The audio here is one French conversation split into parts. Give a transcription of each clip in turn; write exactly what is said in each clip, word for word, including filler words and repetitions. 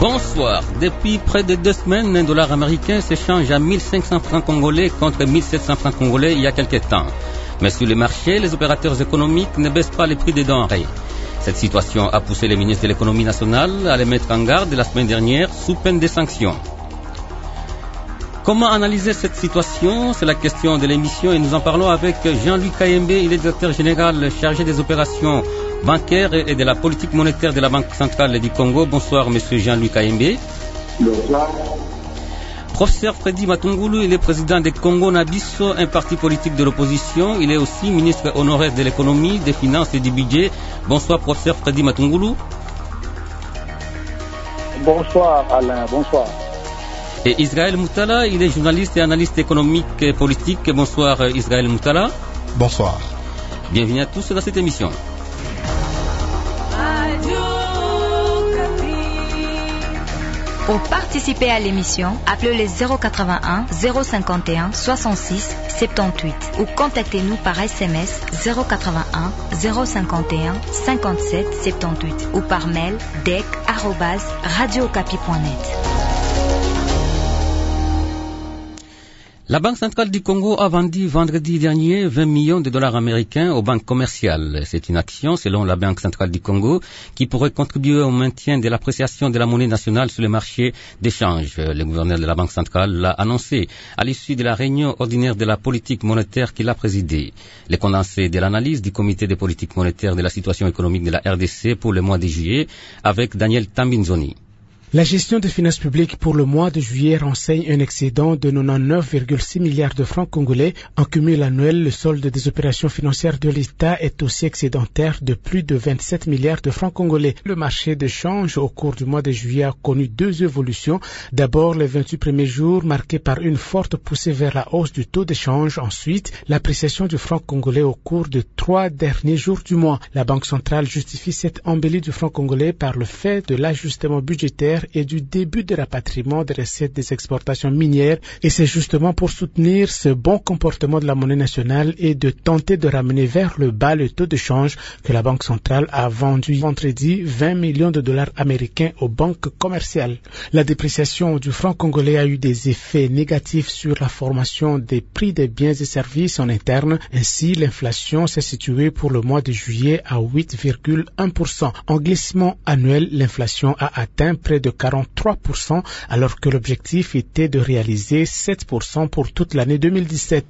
Bonsoir. Depuis près de deux semaines, un dollar américain s'échange à mille cinq cents francs congolais contre mille sept cents francs congolais il y a quelques temps. Mais sur le marché, les opérateurs économiques ne baissent pas les prix des denrées. Cette situation a poussé les ministres de l'économie nationale à les mettre en garde la semaine dernière sous peine de sanctions. Comment analyser cette situation? C'est la question de l'émission et nous en parlons avec Jean-Louis Kayembe. Il est directeur général chargé des opérations bancaires et de la politique monétaire de la Banque centrale du Congo. Bonsoir, monsieur Jean-Louis Kayembe. Bonsoir. Professeur Freddy Matungulu, il est président de Congo Nabiso, un parti politique de l'opposition. Il est aussi ministre honoraire de l'économie, des finances et du budget. Bonsoir, professeur Freddy Matungulu. Bonsoir, Alain. Bonsoir. Et Israël Moutala, il est journaliste et analyste économique et politique. Bonsoir, Israël Moutala. Bonsoir. Bienvenue à tous dans cette émission. Pour participer à l'émission, appelez le zéro quatre-vingt-un zéro cinquante et un soixante-six soixante-dix-huit ou contactez-nous par S M S zéro quatre-vingt-un zéro cinquante et un cinquante-sept soixante-dix-huit ou par mail d e c arobase radio okapi point net. La Banque centrale du Congo a vendu vendredi dernier vingt millions de dollars américains aux banques commerciales. C'est une action, selon la Banque centrale du Congo, qui pourrait contribuer au maintien de l'appréciation de la monnaie nationale sur les marchés d'échange. Le gouverneur de la Banque centrale l'a annoncé à l'issue de la réunion ordinaire de la politique monétaire qu'il a présidée. Les condensés de l'analyse du comité de politique monétaire de la situation économique de la R D C pour le mois de juillet avec Daniel Tambinzoni. La gestion des finances publiques pour le mois de juillet renseigne un excédent de quatre-vingt-dix-neuf virgule six milliards de francs congolais. En cumul annuel, le solde des opérations financières de l'État est aussi excédentaire de plus de vingt-sept milliards de francs congolais. Le marché de change au cours du mois de juillet a connu deux évolutions. D'abord, les vingt-huit premiers jours marqués par une forte poussée vers la hausse du taux d'échange. Ensuite, l'appréciation du franc congolais au cours des trois derniers jours du mois. La Banque centrale justifie cette embellie du franc congolais par le fait de l'ajustement budgétaire et du début de rapatriement des recettes des exportations minières, et c'est justement pour soutenir ce bon comportement de la monnaie nationale et de tenter de ramener vers le bas le taux de change que la Banque centrale a vendu vendredi vingt millions de dollars américains aux banques commerciales. La dépréciation du franc congolais a eu des effets négatifs sur la formation des prix des biens et services en interne. Ainsi, l'inflation s'est située pour le mois de juillet à huit virgule un pour cent. En glissement annuel, l'inflation a atteint près de quarante-trois pour cent alors que l'objectif était de réaliser sept pour cent pour toute l'année deux mille dix-sept.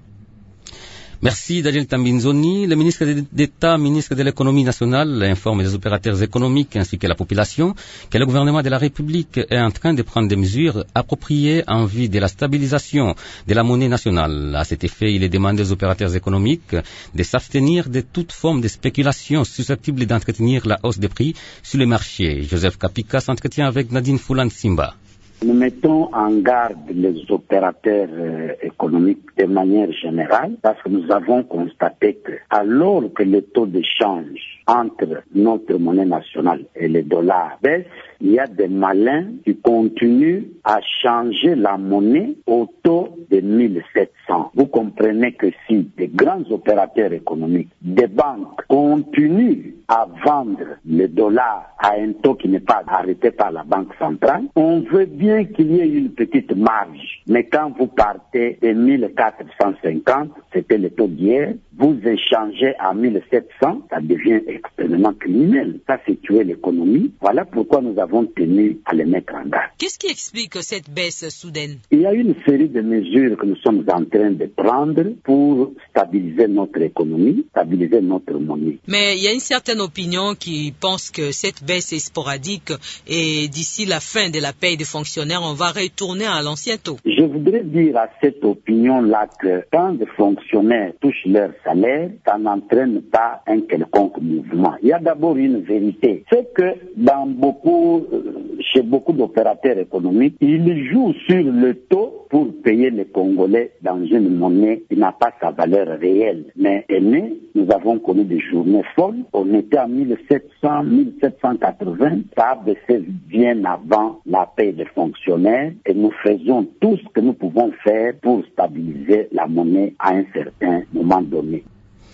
Merci Daniel Tambinzoni. Le ministre d'État, ministre de l'économie nationale, informe les opérateurs économiques ainsi que la population que le gouvernement de la République est en train de prendre des mesures appropriées en vue de la stabilisation de la monnaie nationale. À cet effet, il est demandé aux opérateurs économiques de s'abstenir de toute forme de spéculation susceptible d'entretenir la hausse des prix sur le marché. Joseph Kapika s'entretient avec Nadine Foulan Simba. Nous mettons en garde les opérateurs euh, économiques de manière générale parce que nous avons constaté que alors que le taux d'échange entre notre monnaie nationale et le dollar baisse, il y a des malins qui continuent à changer la monnaie au taux de mille sept cents. Vous comprenez que si des grands opérateurs économiques, des banques continuent à vendre le dollar à un taux qui n'est pas arrêté par la Banque centrale, on veut bien qu'il y ait une petite marge. Mais quand vous partez de mille quatre cent cinquante, c'était le taux d'hier, vous échangez à mille sept cents, ça devient extrêmement criminel. Ça, c'est tuer l'économie. Voilà pourquoi nous avons tenu à les mettre en garde. Qu'est-ce qui explique cette baisse soudaine? Il y a une série de mesures que nous sommes en train de prendre pour stabiliser notre économie, stabiliser notre monnaie. Mais il y a une certaine opinion qui pense que cette baisse est sporadique et d'ici la fin de la paye des fonctionnaires, on va retourner à l'ancien taux. Je voudrais dire à cette opinion-là que quand des fonctionnaires touchent leur salaire, ça n'entraîne pas un quelconque mouvement. Il y a d'abord une vérité, c'est que dans beaucoup, chez beaucoup d'opérateurs économiques, ils jouent sur le taux pour payer les Congolais dans une monnaie qui n'a pas sa valeur réelle. Mais aînés, nous avons connu des journées folles. On était à mille sept cents, mille sept cent quatre-vingts. Ça a baissé bien avant la paie des fonctionnaires et nous faisons tout ce que nous pouvons faire pour stabiliser la monnaie à un certain moment donné.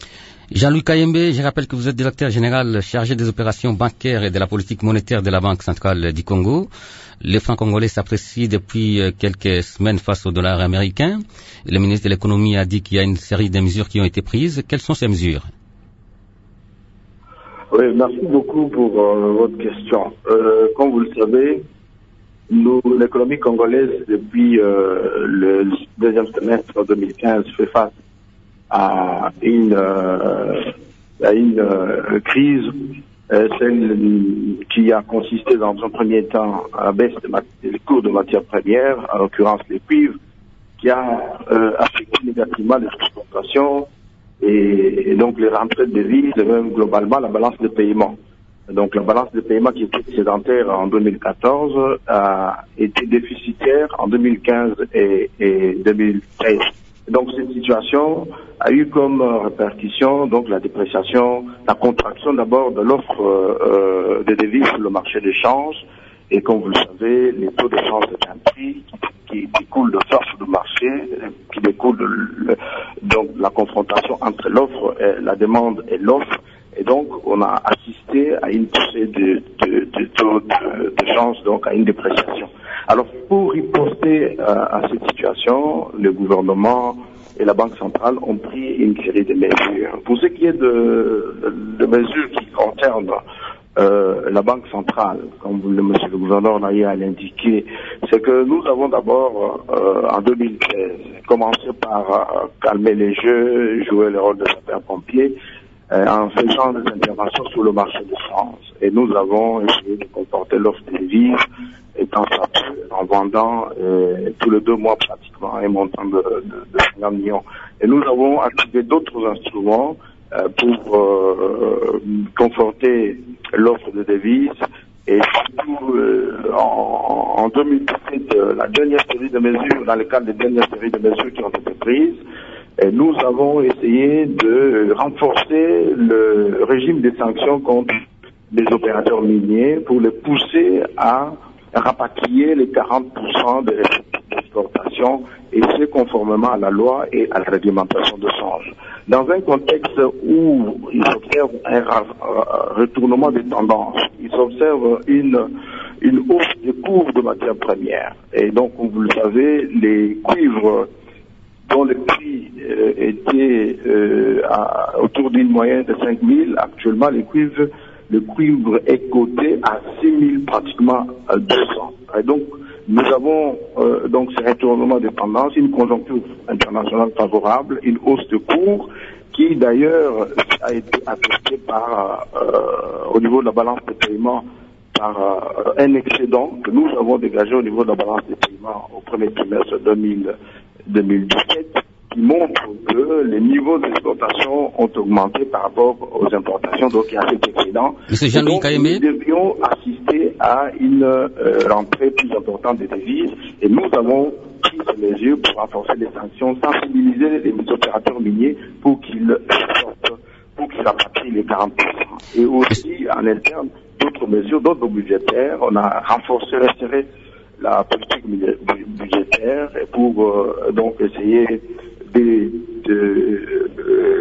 Jean-Louis Kayembe, je rappelle que vous êtes directeur général chargé des opérations bancaires et de la politique monétaire de la Banque centrale du Congo. Le franc congolais s'apprécie depuis quelques semaines face au dollar américain. Le ministre de l'économie a dit qu'il y a une série de mesures qui ont été prises. Quelles sont ces mesures? Oui, merci beaucoup pour euh, votre question. Euh, comme vous le savez, nous, l'économie congolaise, depuis euh, le deuxième semestre deux mille quinze, fait face à une, euh, à une euh, crise, euh, celle qui a consisté dans un premier temps à la baisse des cours de matières premières, en l'occurrence les cuivres, qui a euh, affecté négativement les exportations et, et donc les rentrées de devises et même globalement la balance de paiement. Donc la balance de paiement qui était excédentaire en deux mille quatorze a été déficitaire en deux mille quinze et, et deux mille treize. Donc cette situation a eu comme répercussion donc la dépréciation, la contraction d'abord de l'offre euh, de devises sur le marché des changes. Et comme vous le savez, les taux de change est un prix qui, qui découle de l'offre du marché, qui découle de le, donc la confrontation entre l'offre, et la demande et l'offre. Et donc on a assisté à une poussée de, de, de taux de, de change, donc à une dépréciation. Alors, pour riposter euh, à cette situation, le gouvernement et la Banque centrale ont pris une série de mesures. Pour ce qui est de, de, de mesures qui concernent euh, la Banque centrale, comme le monsieur le gouverneur l'a indiqué, c'est que nous avons d'abord, euh, en deux mille treize, commencé par euh, calmer les jeux, jouer le rôle de sapeur-pompier, euh, en faisant des interventions sur le marché de France. Et nous avons essayé de comporter l'offre des devises, étant en vendant euh, tous les deux mois pratiquement un montant de, de, de cinquante millions. Et nous avons activé d'autres instruments euh, pour euh, conforter l'offre de devises. Et surtout, euh, en, en deux mille dix-sept, euh, la dernière série de mesures, dans le cadre des dernières séries de mesures qui ont été prises, et nous avons essayé de renforcer le régime des sanctions contre les opérateurs miniers pour les pousser à rapatrier les quarante pour cent des exportations, et ce conformément à la loi et à la réglementation de change. Dans un contexte où ils observent un retournement des tendances, ils observent une, une hausse des cours de matières premières. Et donc, comme vous le savez, les cuivres dont le prix euh, était euh, à, autour d'une moyenne de cinq mille, actuellement les cuivres le cuivre est coté à six mille pratiquement à deux cents. Et donc, nous avons euh, donc ce retournement de tendance, une conjoncture internationale favorable, une hausse de cours qui d'ailleurs a été attestée par, euh, au niveau de la balance de paiement, par euh, un excédent que nous avons dégagé au niveau de la balance de paiement au premier trimestre deux mille dix-sept, qui montre que les niveaux d'exportation ont augmenté par rapport aux importations, donc il y a cet excédent. Monsieur Jean-Louis Kayembe, nous devions assister à une euh, rentrée plus importante des devises, et nous avons pris ces mesures pour renforcer les sanctions, sensibiliser les opérateurs miniers pour qu'ils sortent, pour qu'ils rapatrient les quarante pour cent. Et aussi, en interne, d'autres mesures, d'autres budgétaires. On a renforcé, resserré la politique budgétaire pour euh, donc essayer de, de,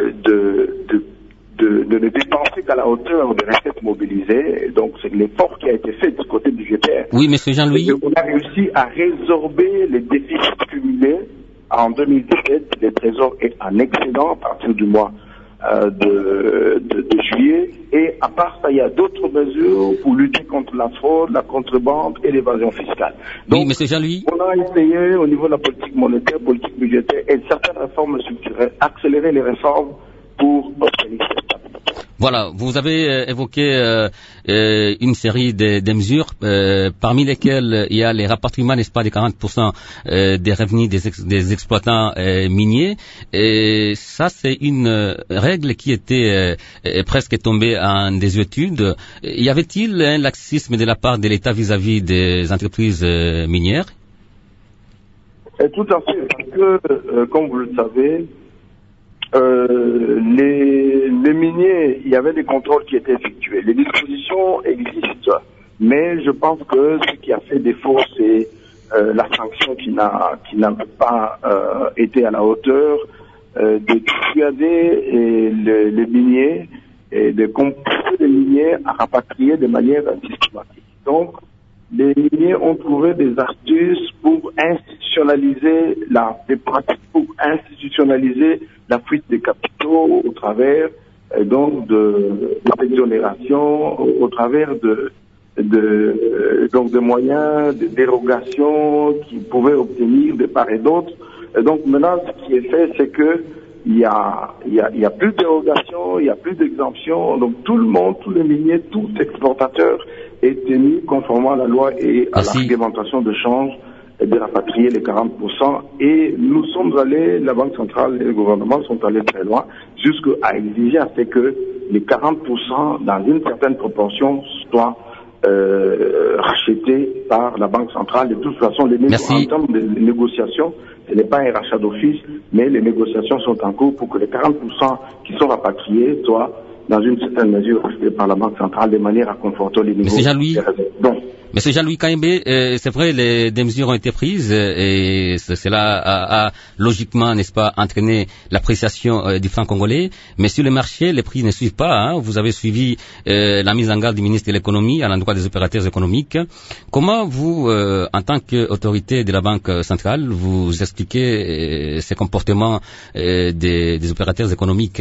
de, de, de, de ne dépenser qu'à la hauteur des recettes mobilisées. Donc c'est l'effort qui a été fait du côté budgétaire. Oui, monsieur Jean-Louis. On a réussi à résorber les déficits cumulés en deux mille dix-sept. Les trésors est en excédent à partir du mois Euh, de, de, de juillet, et à part ça, il y a d'autres mesures pour lutter contre la fraude, la contrebande et l'évasion fiscale. Donc, oui, monsieur Jean-Louis. On a essayé au niveau de la politique monétaire, politique budgétaire et certaines réformes structurelles, accélérer les réformes pour obtenir cette stabilité. Voilà, vous avez euh, évoqué euh, euh, une série de, de mesures, euh, parmi lesquelles il y a les rapatriements, n'est-ce pas, des quarante pour cent euh, des revenus des, ex, des exploitants euh, miniers. Et ça, c'est une euh, règle qui était euh, presque tombée en désuétude. Y avait-il un laxisme de la part de l'État vis-à-vis des entreprises euh, minières? Et tout à fait, parce que, euh, comme vous le savez, Euh, les, les miniers, il y avait des contrôles qui étaient effectués. Les dispositions existent, mais je pense que ce qui a fait défaut, c'est euh, la sanction qui n'a qui n'a pas euh, été à la hauteur euh, de dissuader les, les miniers et de composer les miniers à rapatrier de manière systématique. Donc, les miniers ont trouvé des astuces pour institutionnaliser la, des pratiques pour institutionnaliser la fuite des capitaux au travers euh, donc de, de l'exonération, au, au travers de, de euh, donc de moyens de dérogation qu'ils pouvaient obtenir de part et d'autre. Et donc maintenant, ce qui est fait, c'est que il y a, il y a, il y a plus de dérogation, il y a plus d'exemption. Donc tout le monde, tous les miniers, tout exportateur est tenu conformément à la loi et à Merci. la réglementation de change de rapatrier les quarante pour cent. Et nous sommes allés, la Banque centrale et le gouvernement sont allés très loin, jusqu'à exiger à ce que les quarante pour cent, dans une certaine proportion, soient euh, rachetés par la Banque centrale. De toute façon, les négo- en termes de négociations, ce n'est pas un rachat d'office, mais les négociations sont en cours pour que les quarante pour cent qui sont rapatriés soient, dans une certaine mesure, rachetés par la Banque centrale de manière à conforter les niveaux. Monsieur Jean-Louis, Donc, Monsieur Jean-Louis Kaïmbé, euh, c'est vrai, les, des mesures ont été prises euh, et cela a, a logiquement, n'est-ce pas, entraîné l'appréciation euh, du franc congolais. Mais sur le marché, les prix ne suivent pas. Hein. Vous avez suivi euh, la mise en garde du ministre de l'économie à l'endroit des opérateurs économiques. Comment vous, euh, en tant qu'autorité de la Banque centrale, vous expliquez euh, ces comportements euh, des, des opérateurs économiques?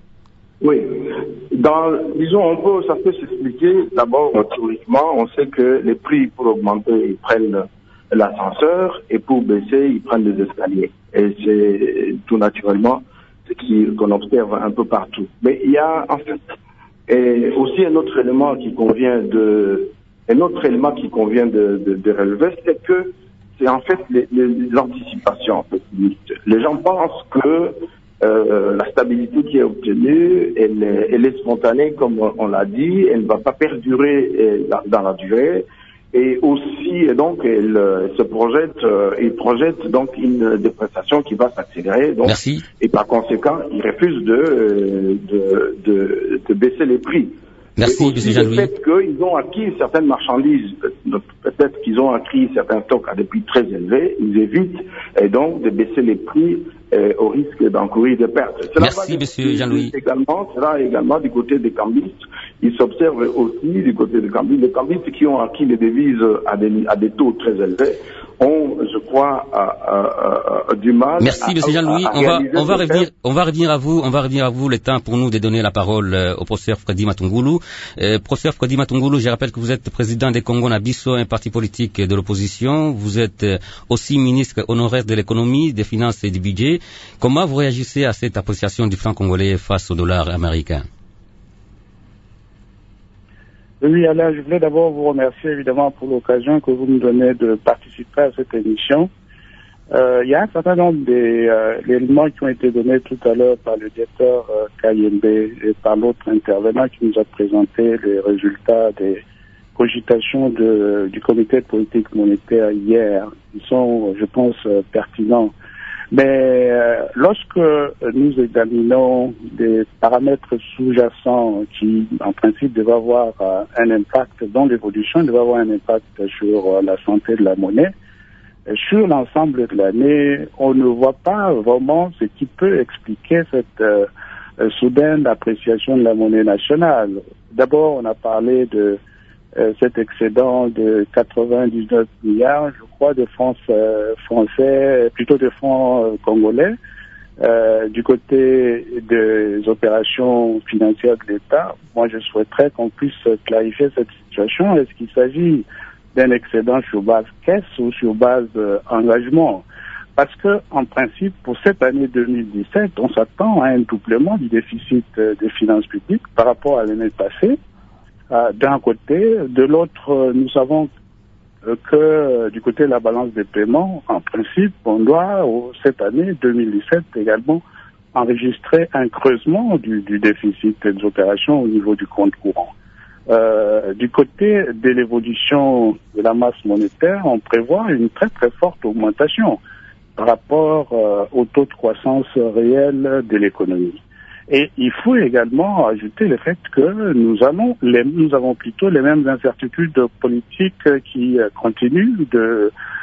Oui. Dans, disons, on peut, ça peut s'expliquer. D'abord, théoriquement, on sait que les prix, pour augmenter, ils prennent l'ascenseur et pour baisser, ils prennent les escaliers. Et c'est tout naturellement ce qui, qu'on observe un peu partout. Mais il y a, en fait, et aussi un autre élément qui convient de, un autre élément qui convient de, de, de relever, c'est que c'est en fait les, les, les anticipations. En fait. Les gens pensent que Euh, la stabilité qui est obtenue, elle, elle est spontanée, comme on l'a dit, elle ne va pas perdurer euh, dans, dans la durée, et aussi, et donc, elle euh, se projette, euh, il projette donc une dépréciation qui va s'accélérer, donc, Merci. et par conséquent, il refuse de, de, de, de baisser les prix. Merci, M. Jean-Louis. Le fait qu'ils ont acquis certaines marchandises, peut-être qu'ils ont acquis certains stocks à des prix très élevés, ils évitent et donc de baisser les prix euh, au risque d'encourir des pertes. Cela Merci, M. Jean-Louis. Également, cela également du côté des cambistes. Il s'observe aussi du côté des cambistes. Les cambistes qui ont acquis les devises à des, à des taux très élevés ont, je crois, à, à, à, du mal. Merci, M. Jean-Louis. On va, on va revenir, on va revenir à vous, on va revenir à vous. Le temps pour nous de donner la parole euh, au professeur Freddy Matungulu. Euh, professeur Freddy Matungulu, je rappelle que vous êtes président des Congo Nabiso, un parti politique de l'opposition. Vous êtes euh, aussi ministre honoraire de l'économie, des finances et du budget. Comment vous réagissez à cette appréciation du franc congolais face au dollar américain? Oui, Alain, je voulais d'abord vous remercier évidemment pour l'occasion que vous me donnez de participer à cette émission. Euh, il y a un certain nombre d'éléments euh, qui ont été donnés tout à l'heure par le directeur euh, Kayembe et par l'autre intervenant qui nous a présenté les résultats des cogitations de, du comité de politique monétaire hier. Ils sont, je pense, euh, pertinents. Mais euh, lorsque nous examinons des paramètres sous-jacents qui, en principe, devaient avoir euh, un impact dans l'évolution, devaient avoir un impact sur euh, la santé de la monnaie, euh, sur l'ensemble de l'année, on ne voit pas vraiment ce qui peut expliquer cette euh, euh, soudaine appréciation de la monnaie nationale. D'abord, on a parlé de Euh, cet excédent de quatre-vingt-dix-neuf milliards, je crois, de francs euh, français, plutôt de francs euh, congolais, euh, du côté des opérations financières de l'État. Moi, je souhaiterais qu'on puisse clarifier cette situation. Est-ce qu'il s'agit d'un excédent sur base caisse ou sur base euh, engagement? Parce que, en principe, pour cette année deux mille dix-sept, on s'attend à un doublement du déficit euh, des finances publiques par rapport à l'année passée. Euh, d'un côté, de l'autre, euh, nous savons euh, que euh, du côté de la balance des paiements, en principe, on doit, euh, cette année deux mille dix-sept également, enregistrer un creusement du, du déficit des opérations au niveau du compte courant. Euh, du côté de l'évolution de la masse monétaire, on prévoit une très très forte augmentation par rapport euh, au taux de croissance réel de l'économie. Et il faut également ajouter le fait que nous avons, les, nous avons plutôt les mêmes incertitudes politiques qui continuent de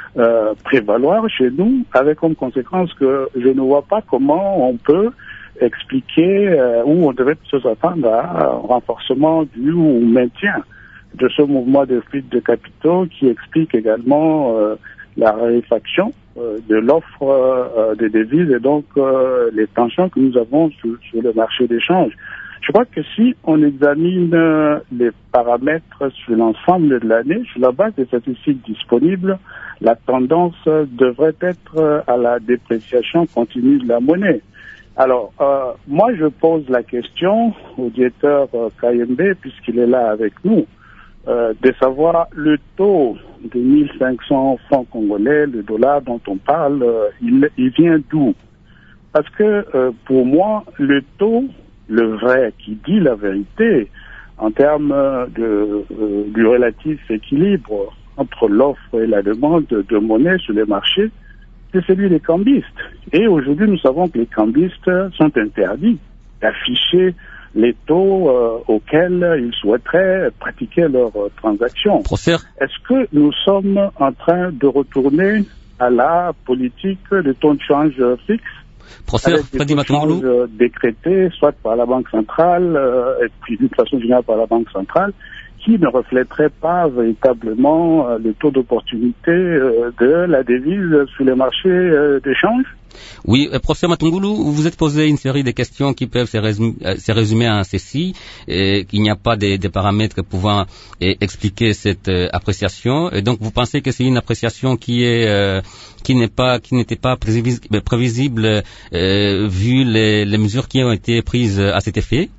euh, prévaloir chez nous, avec comme conséquence que je ne vois pas comment on peut expliquer euh, où on devait se s'attendre à un renforcement du ou maintien de ce mouvement de fuite de capitaux qui explique également euh, la raréfaction euh, de l'offre euh, des devises et donc euh, les tensions que nous avons sur, sur le marché d'échange. Je crois que si on examine euh, les paramètres sur l'ensemble de l'année, sur la base des statistiques disponibles, la tendance euh, devrait être euh, à la dépréciation continue de la monnaie. Alors, euh, moi je pose la question au directeur euh, K M B, puisqu'il est là avec nous, euh, de savoir le taux de mille cinq cents francs congolais, le dollar dont on parle, euh, il, il vient d'où? Parce que euh, pour moi, le taux, le vrai, qui dit la vérité en termes de, euh, du relatif équilibre entre l'offre et la demande de, de monnaie sur les marchés, c'est celui des cambistes. Et aujourd'hui, nous savons que les cambistes sont interdits d'afficher les taux euh, auxquels ils souhaiteraient pratiquer leurs euh, transactions. Professeur. Est-ce que nous sommes en train de retourner à la politique de taux de change fixe? Professeur Freddy Matungulu, décrété soit par la Banque centrale euh, et puis d'une façon générale par la Banque centrale, qui ne reflèterait pas véritablement euh, le taux d'opportunité euh, de la devise sur les marchés euh, d'échange. Oui, euh, professeur Matungulu, vous vous êtes posé une série de questions qui peuvent se résumer, euh, se résumer en ceci, et qu'il n'y a pas de, de paramètres pouvant euh, expliquer cette euh, appréciation, et donc vous pensez que c'est une appréciation qui est euh, qui n'est pas qui n'était pas prévisible, prévisible euh, vu les, les mesures qui ont été prises à cet effet?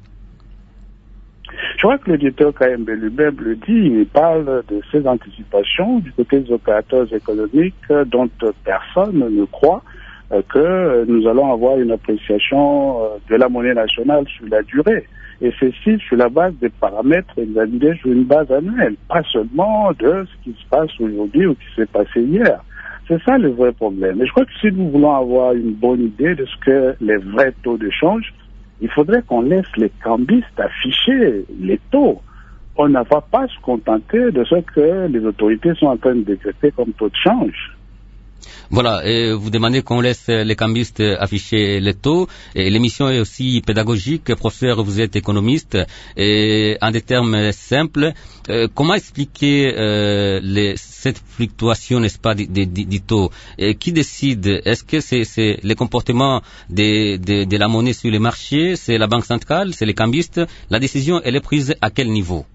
Je crois que le directeur K M B lui-même le dit, il parle de ces anticipations du côté des opérateurs économiques dont personne ne croit que nous allons avoir une appréciation de la monnaie nationale sur la durée. Et ceci sur la base des paramètres examinés sur une base annuelle, pas seulement de ce qui se passe aujourd'hui ou qui s'est passé hier. C'est ça le vrai problème. Et je crois que si nous voulons avoir une bonne idée de ce que les vrais taux de change, il faudrait qu'on laisse les cambistes afficher les taux. On ne va pas se contenter de ce que les autorités sont en train de décréter comme taux de change. Voilà, et vous demandez qu'on laisse les cambistes afficher les taux. Et l'émission est aussi pédagogique. Professeur, vous êtes économiste. Et en des termes simples, euh, comment expliquer euh, les, cette fluctuation, n'est-ce pas, du, du, du taux? Et qui décide? Est-ce que c'est, c'est les comportements de, de, de la monnaie sur les marchés? C'est la Banque centrale? C'est les cambistes? La décision, elle est prise à quel niveau?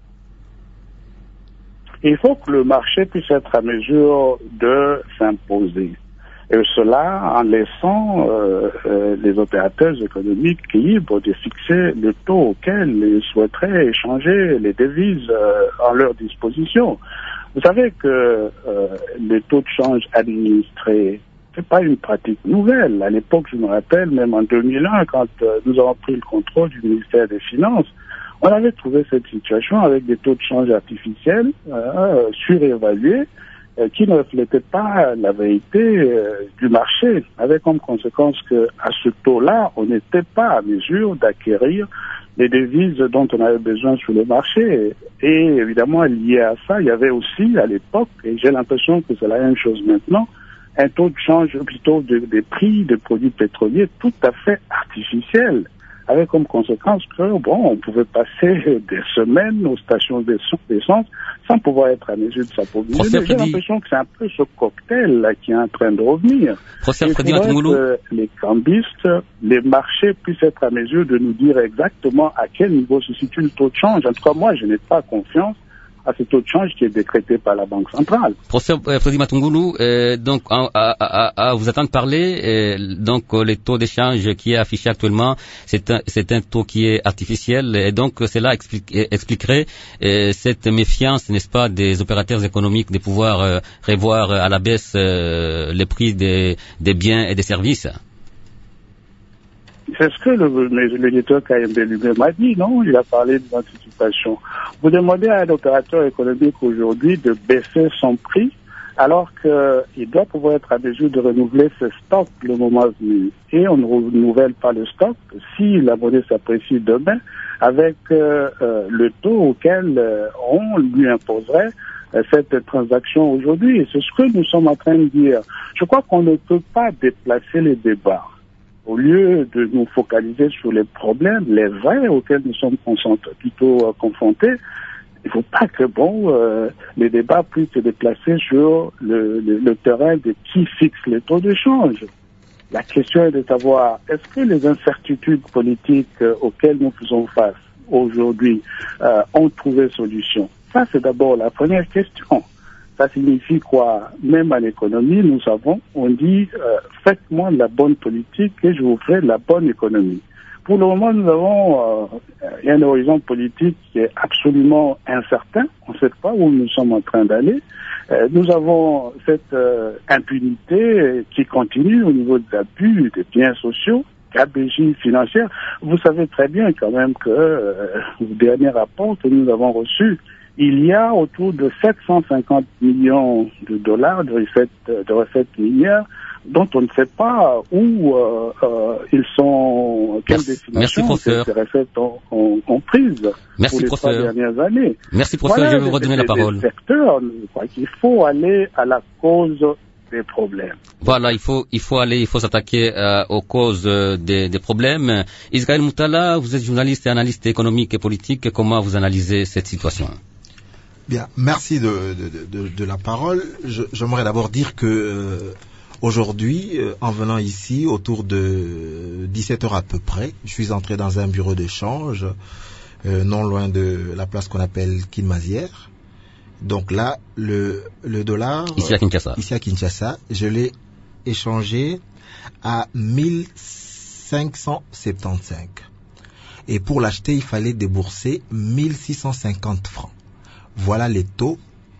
Il faut que le marché puisse être à mesure de s'imposer. Et cela en laissant euh, euh, les opérateurs économiques libres de fixer le taux auquel ils souhaiteraient échanger les devises euh, en leur disposition. Vous savez que euh, les taux de change administrés, c'est pas une pratique nouvelle. À l'époque, je me rappelle, même en deux mille un, quand euh, nous avons pris le contrôle du ministère des Finances, on avait trouvé cette situation avec des taux de change artificiels euh, surévalués euh, qui ne reflétaient pas la vérité euh, du marché, avec comme conséquence que à ce taux-là, on n'était pas à mesure d'acquérir les devises dont on avait besoin sur le marché. Et évidemment, lié à ça, il y avait aussi à l'époque, et j'ai l'impression que c'est la même chose maintenant, un taux de change plutôt de, des prix de produits pétroliers tout à fait artificiel, avec comme conséquence que, bon, on pouvait passer des semaines aux stations d'essence sans pouvoir être à mesure de s'approvisionner. J'ai l'impression que c'est un peu ce cocktail là qui est en train de revenir. Il faudrait que les cambistes, les marchés puissent être à mesure de nous dire exactement à quel niveau se situe le taux de change. En tout cas, moi, je n'ai pas confiance à ce taux de change qui est décrété par la Banque centrale. Professeur euh, Freddy Matungulu, euh, donc à, à, à, à vous attendre parler, euh, donc euh, le taux d'échange qui est affiché actuellement, c'est un, c'est un taux qui est artificiel, et donc cela explique, expliquerait euh, cette méfiance, n'est-ce pas, des opérateurs économiques de pouvoir euh, revoir à la baisse euh, les prix des, des biens et des services. C'est ce que le, le, le directeur K M B lui-même a dit, non? Il a parlé d'anticipation. Vous demandez à un opérateur économique aujourd'hui de baisser son prix alors qu'il doit pouvoir être à mesure de renouveler ses stocks le moment venu. Et on ne renouvelle pas le stock si la monnaie s'apprécie demain avec euh, euh, le taux auquel euh, on lui imposerait euh, cette transaction aujourd'hui. Et c'est ce que nous sommes en train de dire. Je crois qu'on ne peut pas déplacer les débats. Au lieu de nous focaliser sur les problèmes, les vrais auxquels nous sommes plutôt euh, confrontés, il ne faut pas que bon euh, les débats puissent se déplacer sur le, le, le terrain de qui fixe les taux de change. La question est de savoir, est-ce que les incertitudes politiques euh, auxquelles nous faisons face aujourd'hui euh, ont trouvé solution? Ça, c'est d'abord la première question. Ça signifie quoi? Même en économie, nous savons, on dit euh, faites-moi de la bonne politique et je vous ferai de la bonne économie. Pour le moment, nous avons euh, un horizon politique qui est absolument incertain. On ne sait pas où nous sommes en train d'aller. Euh, nous avons cette euh, impunité qui continue au niveau des abus des biens sociaux, gabegie financière. Vous savez très bien quand même que euh, le dernier rapport que nous avons reçu, il y a autour de sept cent cinquante millions de dollars de recettes, de recettes minières dont on ne sait pas où euh, euh, ils sont, quelle destination ces recettes ont, ont, ont prise Merci, pour les professeur. trois dernières années. Merci, professeur. Voilà, je vais vous redonner la parole. Secteurs, je crois qu'il faut aller à la cause des problèmes. Voilà, il faut, il faut aller, il faut s'attaquer euh, aux causes euh, des, des problèmes. Israël Moutala, vous êtes journaliste et analyste économique et politique. Comment vous analysez cette situation? Bien, merci de, de, de, de la parole. Je, j'aimerais d'abord dire que euh, aujourd'hui, euh, en venant ici, autour de dix-sept heures à peu près, je suis entré dans un bureau d'échange, euh, non loin de la place qu'on appelle Kinmazière. Donc là, le, le dollar, ici à Kinshasa, ici à Kinshasa, je l'ai échangé à mille cinq cent soixante-quinze. Et pour l'acheter, il fallait débourser mille six cent cinquante francs. Voilà les taux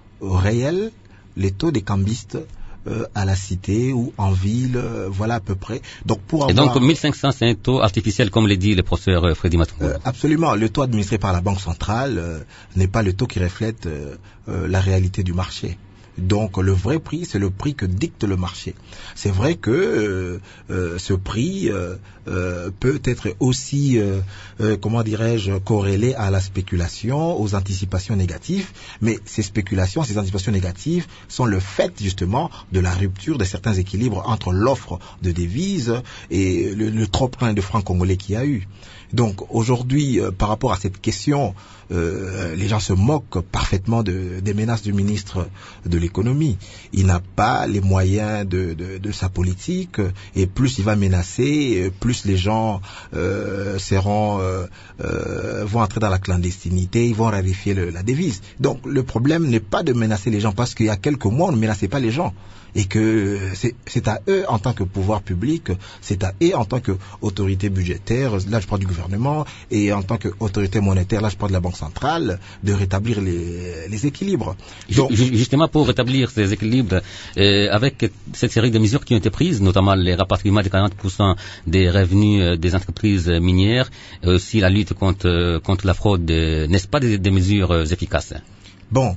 réels, les taux des cambistes euh, à la cité ou en ville, euh, voilà à peu près. Donc pour avoir... Et donc mille cinq cents, c'est un taux artificiel, comme l'a dit le professeur euh, Freddy Matungu. Euh, absolument. Le taux administré par la Banque centrale euh, n'est pas le taux qui reflète euh, euh, la réalité du marché. Donc le vrai prix, c'est le prix que dicte le marché. C'est vrai que euh, euh, ce prix euh, euh, peut être aussi, euh, euh, comment dirais-je, corrélé à la spéculation, aux anticipations négatives. Mais ces spéculations, ces anticipations négatives sont le fait justement de la rupture de certains équilibres entre l'offre de devises et le, le trop-plein de francs congolais qu'il y a eu. Donc aujourd'hui, euh, par rapport à cette question, euh, les gens se moquent parfaitement de, des menaces du ministre de l'économie. Il n'a pas les moyens de, de, de sa politique, et plus il va menacer, plus les gens euh, seront, euh, euh, vont entrer dans la clandestinité, ils vont raréfier le, la devise. Donc le problème n'est pas de menacer les gens, parce qu'il y a quelques mois on ne menaçait pas les gens. Et que c'est, c'est à eux en tant que pouvoir public, c'est à eux en tant qu'autorité budgétaire, là je parle du gouvernement, et en tant qu'autorité monétaire, là je parle de la Banque centrale, de rétablir les, les équilibres. Donc, justement pour rétablir ces équilibres, euh, avec cette série de mesures qui ont été prises, notamment les rapatriements de quarante pour cent des revenus des entreprises minières, et aussi la lutte contre, contre la fraude, n'est-ce pas des, des mesures efficaces? Bon.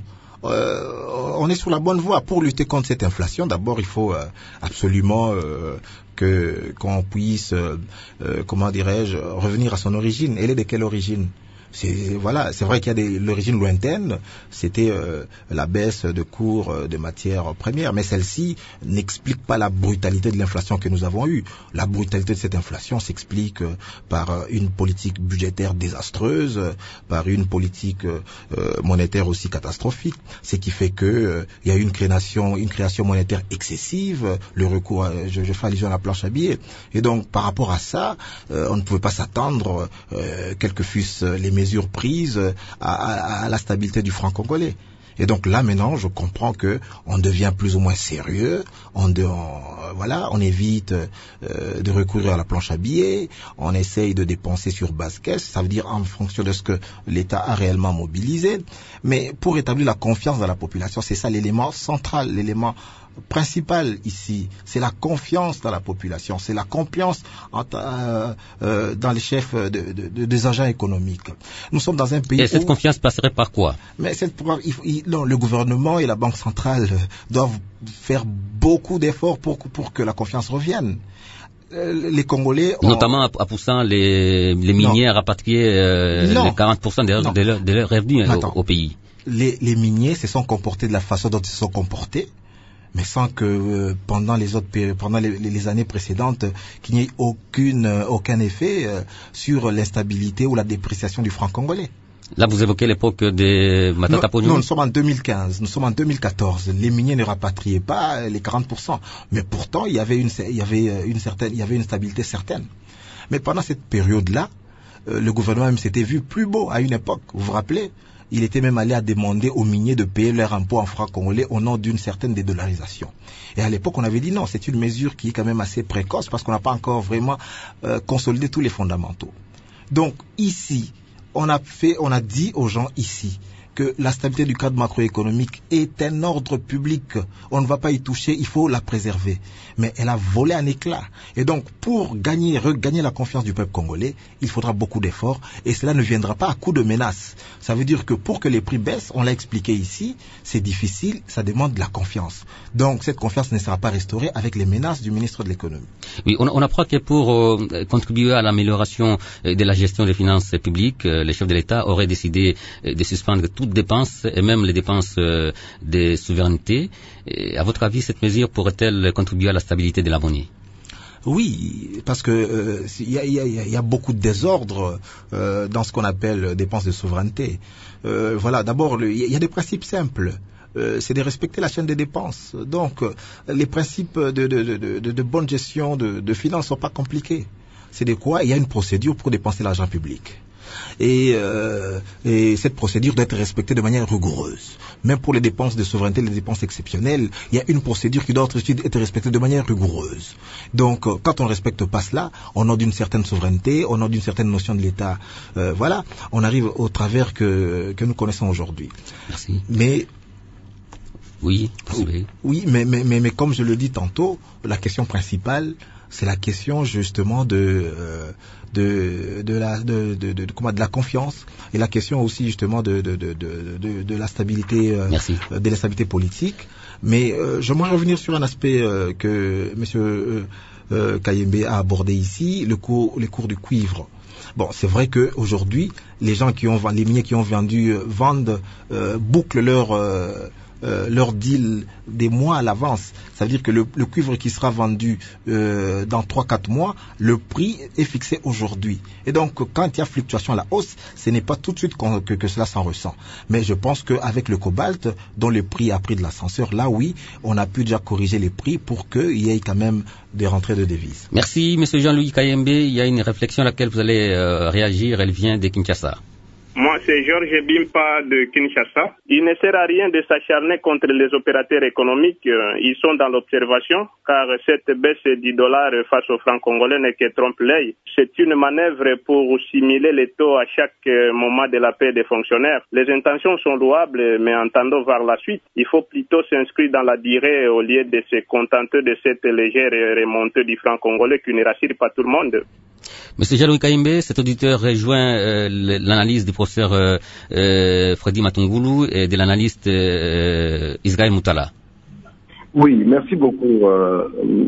Euh, on est sur la bonne voie pour lutter contre cette inflation. D'abord, il faut euh, absolument euh, que qu'on puisse, euh, euh, comment dirais-je, revenir à son origine. Elle est de quelle origine? C'est, voilà, c'est vrai qu'il y a des, l'origine lointaine, c'était euh, la baisse de cours euh, de matières premières, mais celle-ci n'explique pas la brutalité de l'inflation que nous avons eue. La brutalité de cette inflation s'explique euh, par euh, une politique budgétaire désastreuse, euh, par une politique euh, monétaire aussi catastrophique, ce qui fait que euh, il y a eu une création, une création monétaire excessive, euh, le recours, à, je, je fais allusion à la planche à billets, et donc par rapport à ça, euh, on ne pouvait pas s'attendre, euh, quelles que fussent les mesures prises à, à, à la stabilité du franc congolais. Et donc là maintenant, je comprends que on devient plus ou moins sérieux, on, de, on voilà, on évite euh, de recourir à la planche à billets, on essaye de dépenser sur base caisse, ça veut dire en fonction de ce que l'État a réellement mobilisé. Mais pour établir la confiance dans la population, c'est ça l'élément central, l'élément principal ici, c'est la confiance dans la population, c'est la confiance en, euh, euh, dans les chefs de, de, de, des agents économiques. Nous sommes dans un pays. Et cette où, confiance passerait par quoi? Mais cette, il, il, non, le gouvernement et la Banque centrale doivent faire beaucoup d'efforts pour, pour que la confiance revienne. Les Congolais ont... Notamment en poussant les, les minières à rapatrier euh, les quarante pour cent de leurs de leur revenus au, au pays. les, les miniers se sont comportés de la façon dont ils se sont comportés, mais sans que euh, pendant les autres pendant les, les années précédentes qu'il n'y ait aucune euh, aucun effet euh, sur l'instabilité ou la dépréciation du franc congolais. Là, vous évoquez l'époque des Matata Pognon. Non, nous sommes en deux mille quinze, nous sommes en deux mille quatorze. Les miniers ne rapatriaient pas les quarante pour cent, mais pourtant il y avait une il y avait une certaine il y avait une stabilité certaine. Mais pendant cette période-là, euh, le gouvernement même s'était vu plus beau à une époque. Vous vous rappelez? Il était même allé à demander aux miniers de payer leur impôt en francs congolais au nom d'une certaine dédollarisation. Et à l'époque, on avait dit non, c'est une mesure qui est quand même assez précoce parce qu'on n'a pas encore vraiment euh, consolidé tous les fondamentaux. Donc ici, on a fait, on a dit aux gens ici que la stabilité du cadre macroéconomique est un ordre public. On ne va pas y toucher, il faut la préserver. Mais elle a volé un éclat. Et donc, pour gagner, regagner la confiance du peuple congolais, il faudra beaucoup d'efforts. Et cela ne viendra pas à coup de menaces. Ça veut dire que pour que les prix baissent, on l'a expliqué ici, c'est difficile, ça demande de la confiance. Donc, cette confiance ne sera pas restaurée avec les menaces du ministre de l'économie. Oui, on, on apprend que pour euh, contribuer à l'amélioration euh, de la gestion des finances publiques, euh, les chefs de l'État auraient décidé euh, de suspendre toutes dépenses et même les dépenses euh, des souverainetés. Et à votre avis, cette mesure pourrait-elle contribuer à la stabilité de la monnaie? Oui, parce que euh, il y, y, y, y a beaucoup de désordre euh, dans ce qu'on appelle dépenses de souveraineté. Euh, voilà, d'abord, il y, y a des principes simples. Euh, c'est de respecter la chaîne des dépenses. Donc, euh, les principes de, de, de, de, de bonne gestion de, de finances ne sont pas compliqués. C'est de quoi? Il y a une procédure pour dépenser l'argent public. Et, euh, et cette procédure doit être respectée de manière rigoureuse. Même pour les dépenses de souveraineté, les dépenses exceptionnelles, il y a une procédure qui doit être respectée de manière rigoureuse. Donc, euh, quand on ne respecte pas cela, au nom d'une certaine souveraineté, au nom d'une certaine notion de l'État, euh, voilà, on arrive au travers que, que nous connaissons aujourd'hui. Merci. Mais oui, oui, mais, mais, mais, mais comme je le dis tantôt, la question principale, c'est la question justement de euh, de de la de, de, de, de comment de la confiance et la question aussi justement de de de de, de, de la stabilité euh, de la stabilité politique. Mais euh, j'aimerais revenir sur un aspect euh, que Monsieur euh, euh, Kayembe a abordé ici, le cours les cours du cuivre. Bon, c'est vrai que aujourd'hui, les gens qui ont les miniers qui ont vendu euh, vendent euh, bouclent leur euh, Euh, leur deal des mois à l'avance. Ça veut dire que le, le cuivre qui sera vendu euh, dans trois à quatre mois, le prix est fixé aujourd'hui. Et donc, quand il y a fluctuation à la hausse, ce n'est pas tout de suite que, que cela s'en ressent. Mais je pense qu'avec le cobalt, dont le prix a pris de l'ascenseur, là oui, on a pu déjà corriger les prix pour qu'il y ait quand même des rentrées de devises. Merci, Monsieur Jean-Louis Kayembe. Il y a une réflexion à laquelle vous allez euh, réagir. Elle vient de Kinshasa. Moi, c'est Georges Bimpa de Kinshasa. Il ne sert à rien de s'acharner contre les opérateurs économiques. Ils sont dans l'observation, car cette baisse du dollar face au franc congolais n'est que trompe-l'œil. C'est une manœuvre pour simuler les taux à chaque moment de la paix des fonctionnaires. Les intentions sont louables, mais entendons voir la suite. Il faut plutôt s'inscrire dans la durée au lieu de se contenter de cette légère remontée du franc congolais qui ne rassure pas tout le monde. Monsieur Jean-Louis Kayembe, cet auditeur rejoint euh, l'analyse du professeur euh, euh, Freddy Matungulu et de l'analyste euh, Israël Moutala. Oui, merci beaucoup, euh,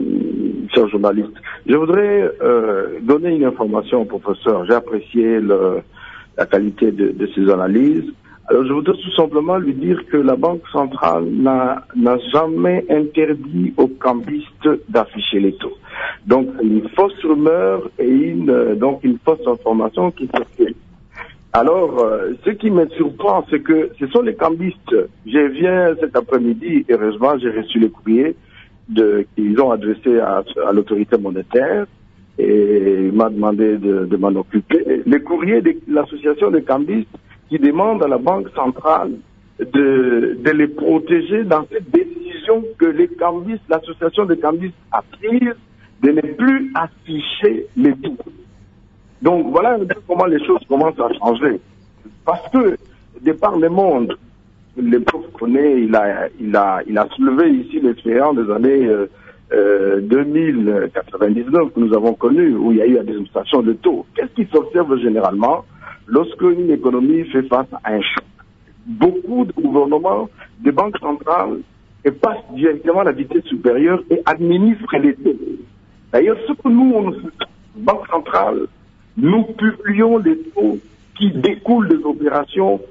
cher journaliste. Je voudrais euh, donner une information au professeur. J'ai apprécié le, la qualité de, de ses analyses. Alors, je voudrais tout simplement lui dire que la Banque centrale n'a, n'a jamais interdit aux cambistes d'afficher les taux. Donc, une fausse rumeur et une, donc une fausse information qui circule. Alors, euh, ce qui me surprend, c'est que ce sont les cambistes. Je viens cet après-midi, heureusement, j'ai reçu les courriers de, qu'ils ont adressés à, à l'autorité monétaire et il m'a demandé de, de m'en occuper. Les courriers de l'association des cambistes qui demandent à la Banque centrale de, de les protéger dans cette décision que les cambistes, l'association des cambistes a prise de ne plus afficher les taux. Donc voilà comment les choses commencent à changer. Parce que, de par le monde, le prof connaît, il a, il a, il a soulevé ici l'expérience des années euh, euh, deux mille quatre-vingt-dix-neuf que nous avons connues, où il y a eu la démonstration de taux. Qu'est-ce qui s'observe généralement lorsque une économie fait face à un choc? Beaucoup de gouvernements, de banques centrales, passent directement à la vitesse supérieure et administrent les taux. D'ailleurs, ce que nous, on fait, Banque centrale, nous publions les taux qui découlent des opérations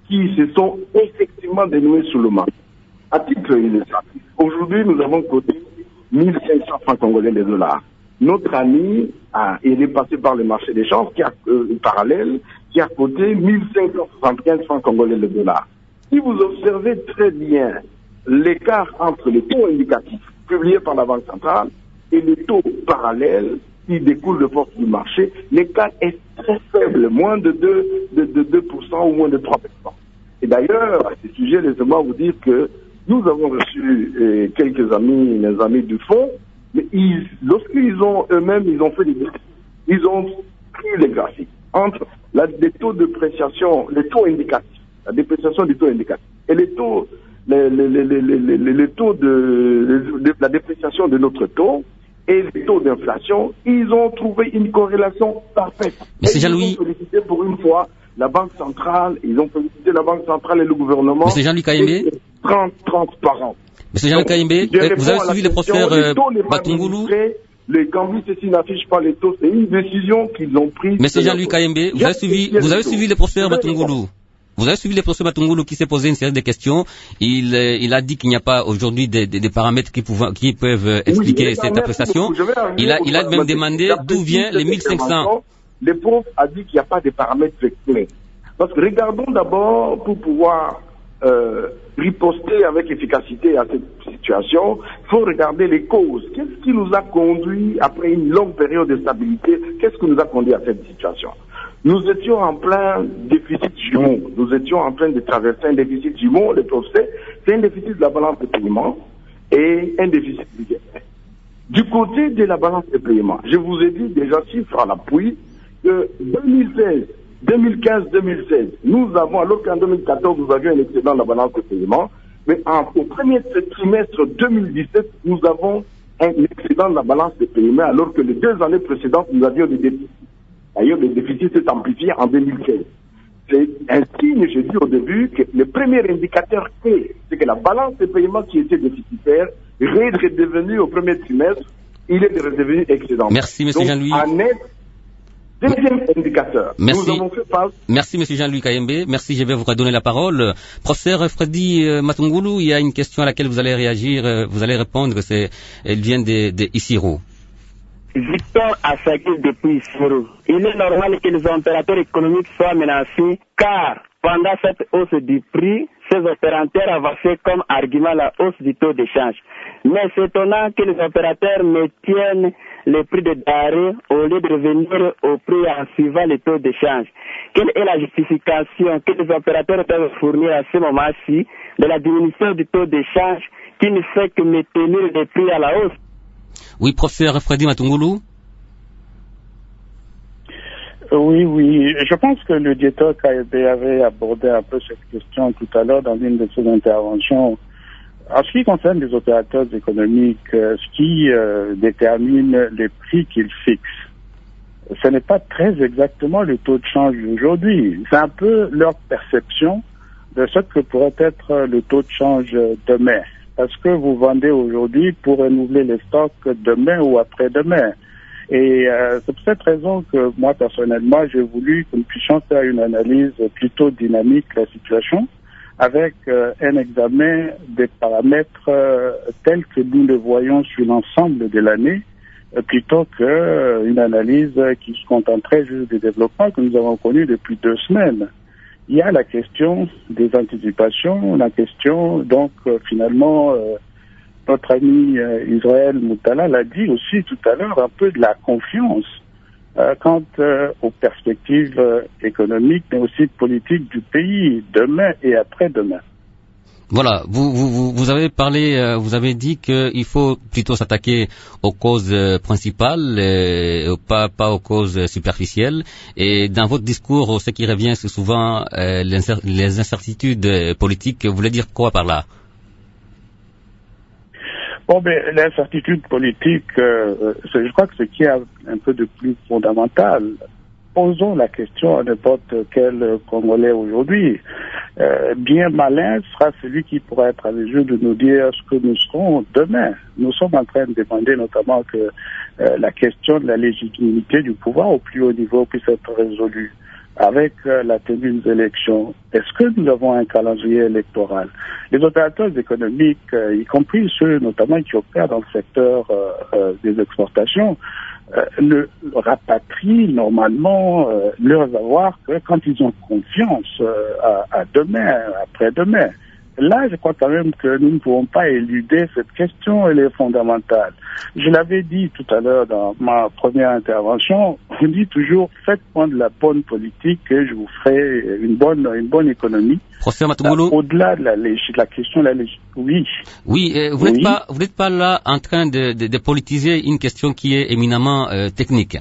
qui se sont effectivement dénoués sur le marché. À titre illustratif, aujourd'hui, nous avons coté mille cinq cents francs congolais de dollars. Notre ami, a, il est passé par le marché des changes qui a, euh, parallèle, qui a coté mille cinq cent soixante-quinze francs congolais de dollars. Si vous observez très bien l'écart entre les taux indicatifs publiés par la Banque centrale et les taux parallèles qui découlent de force du marché, l'écart est très faible, moins de deux, de, de deux pour cent ou moins de trois pour cent. Et d'ailleurs, à ce sujet, laissez-moi vous dire que nous avons reçu euh, quelques amis, les amis du fonds, mais ils, lorsqu'ils ont eux-mêmes, ils ont fait des ils ont pris les graphiques entre la, les taux de dépréciation, les taux indicatifs, la dépréciation des taux indicatifs et les taux, les, les, les, les, les, les taux de, de la dépréciation de notre taux et les taux d'inflation, ils ont trouvé une corrélation parfaite. Monsieur Jean-Louis, ils ont félicité pour une fois la Banque centrale, ils ont félicité la Banque centrale et le gouvernement. Monsieur Jean-Luc Kayembe, trente transparents. Monsieur Jean-Luc Kayembe, vous avez suivi le professeur euh, Batungulu? Les cambis, ceci n'affiche pas les taux, c'est une décision qu'ils ont prise. Monsieur Jean-Luc Kayembe, vous avez suivi, vous avez suivi le professeur Batungulu? Vous avez suivi le professeur Batungulu qui s'est posé une série de questions. Il, euh, il a dit qu'il n'y a pas aujourd'hui des, des, des paramètres qui, pouvant, qui peuvent euh, expliquer oui, cette appréciation. Il a, il a même demandé d'où vient les mille cinq cents. Les pauvres a dit qu'il n'y a pas de paramètres clés. Parce que regardons d'abord pour pouvoir euh, riposter avec efficacité à cette situation, il faut regarder les causes. Qu'est-ce qui nous a conduit, après une longue période de stabilité, qu'est-ce qui nous a conduit à cette situation? Nous étions en plein déficit jumeau. Nous étions en train de traverser un déficit jumeau, le professeur, c'est un déficit de la balance de paiement et un déficit budgétaire. Du côté de la balance de paiement, je vous ai dit déjà chiffre à l'appui que deux mille seize, deux mille quinze, deux mille seize, nous avons, alors qu'en deux mille quatorze, nous avions un excédent de la balance de paiement, mais en, au premier trimestre deux mille dix-sept, nous avons un excédent de la balance de paiement, alors que les deux années précédentes, nous avions des déficits. D'ailleurs, le déficit s'est amplifié en deux mille seize. C'est un signe, j'ai dit au début, que le premier indicateur clé, c'est que la balance de paiement qui était déficitaire est redevenue au premier trimestre, il est redevenu excédent. Merci, M. Jean-Louis. Deuxième indicateur. Merci. Nous avons fait face. Merci, M. Jean-Louis Kayembe. Merci, je vais vous redonner la parole. Professeur Freddy euh, Matungulu, il y a une question à laquelle vous allez réagir, euh, vous allez répondre, c'est, elle vient de, de Isiro. Victor Assagis depuis Isiro. Il est normal que les opérateurs économiques soient menacés car pendant cette hausse du prix, ces opérateurs avançaient comme argument la hausse du taux d'échange. Mais c'est étonnant que les opérateurs maintiennent les prix de denrées au lieu de revenir au prix en suivant les taux d'échange. Quelle est la justification que les opérateurs peuvent fournir à ce moment-ci de la diminution du taux d'échange qui ne fait que maintenir les prix à la hausse? Oui, professeur Freddy Matungulu. Oui, oui. Je pense que le directeur K B avait abordé un peu cette question tout à l'heure dans une de ses interventions. En ce qui concerne les opérateurs économiques, ce qui euh, détermine les prix qu'ils fixent, ce n'est pas très exactement le taux de change d'aujourd'hui. C'est un peu leur perception de ce que pourrait être le taux de change demain. Parce que vous vendez aujourd'hui pour renouveler les stocks demain ou après-demain. Et euh, c'est pour cette raison que moi, personnellement, j'ai voulu que nous puissions faire une analyse plutôt dynamique de la situation avec euh, un examen des paramètres euh, tels que nous le voyons sur l'ensemble de l'année, euh, plutôt qu'une euh, analyse qui se contenterait juste des développements que nous avons connus depuis deux semaines. Il y a la question des anticipations, la question, donc, euh, finalement, euh, notre ami euh, Israël Moutala l'a dit aussi tout à l'heure, un peu de la confiance euh, quant euh, aux perspectives euh, économiques, mais aussi politiques du pays, demain et après-demain. Voilà, vous, vous, vous avez parlé, euh, vous avez dit qu'il faut plutôt s'attaquer aux causes euh, principales, euh, pas, pas aux causes superficielles. Et dans votre discours, ce qui revient, c'est souvent euh, les incertitudes politiques. Vous voulez dire quoi par là? Bon, ben, l'incertitude politique, euh, je crois que ce qui est un peu de plus fondamental. Posons la question à n'importe quel Congolais aujourd'hui. Euh, bien malin sera celui qui pourra être à mesure de nous dire ce que nous serons demain. Nous sommes en train de demander notamment que euh, la question de la légitimité du pouvoir au plus haut niveau puisse être résolue. avec euh, la tenue des élections, est-ce que nous avons un calendrier électoral? Les opérateurs économiques, euh, y compris ceux notamment qui opèrent dans le secteur euh, euh, des exportations, euh, ne rapatrient normalement euh, leurs avoirs que quand ils ont confiance euh, à, à demain, après-demain. Là, je crois quand même que nous ne pouvons pas éluder cette question, elle est fondamentale. Je l'avais dit tout à l'heure dans ma première intervention, on dit toujours, faites-moi de la bonne politique et je vous ferai une bonne, une bonne économie. Professeur Matungulu. Au-delà de la, de la question de la législation, oui. Oui, euh, vous n'êtes oui. pas, vous n'êtes pas là en train de, de, de politiser une question qui est éminemment euh, technique.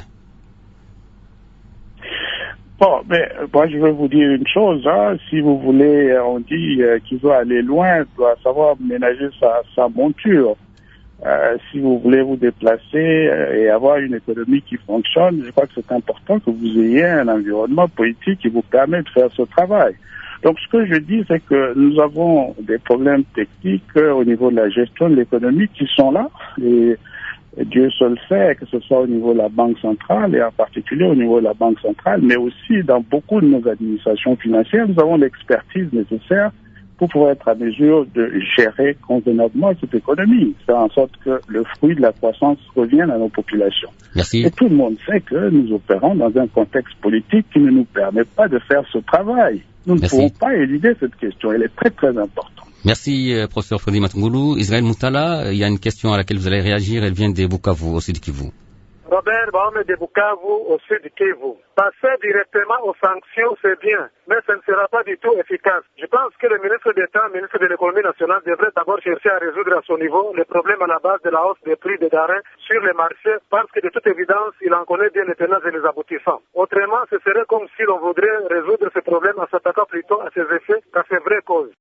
Bon, mais moi je vais vous dire une chose, hein, si vous voulez, on dit euh, qu'il doit aller loin, doit savoir ménager sa, sa monture. Euh, si vous voulez vous déplacer euh, et avoir une économie qui fonctionne, je crois que c'est important que vous ayez un environnement politique qui vous permet de faire ce travail. Donc ce que je dis, c'est que nous avons des problèmes techniques euh, au niveau de la gestion de l'économie qui sont là, et Dieu seul sait, que ce soit au niveau de la Banque centrale et en particulier au niveau de la Banque centrale, mais aussi dans beaucoup de nos administrations financières, nous avons l'expertise nécessaire pour pouvoir être à mesure de gérer convenablement cette économie, faire en sorte que le fruit de la croissance revienne à nos populations. Merci. Et tout le monde sait que nous opérons dans un contexte politique qui ne nous permet pas de faire ce travail. Nous ne Merci. pouvons pas éluder cette question, elle est très très importante. Merci, euh, professeur Freddy Matungulu. Israël Moutala, il y a une question à laquelle vous allez réagir, elle vient de Bukavu, au sud Kivu. Robert Bahome de Bukavu, au sud Kivu. Passer directement aux sanctions, c'est bien, mais ce ne sera pas du tout efficace. Je pense que le ministre d'État, le ministre de l'économie nationale, devrait d'abord chercher à résoudre à son niveau les problèmes à la base de la hausse des prix des denrées sur les marchés, parce que de toute évidence, il en connaît bien les tenants et les aboutissants. Autrement, ce serait comme si l'on voudrait résoudre ce problème en s'attaquant plutôt à ses effets qu'à ses vraies causes.